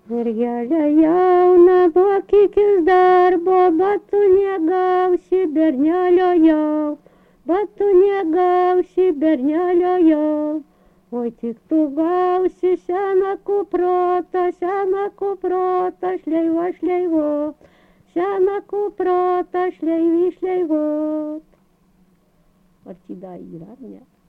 Mergelė jauna, duokik iš darbo, batų negausi, bernelio jau, batų negausi, bernelio jau. Oi tik tu gausi seną kuprotą, šleivo, šleivo, seną kuprotą, šleivi, šleivot. Ar ci da yra, ar ne?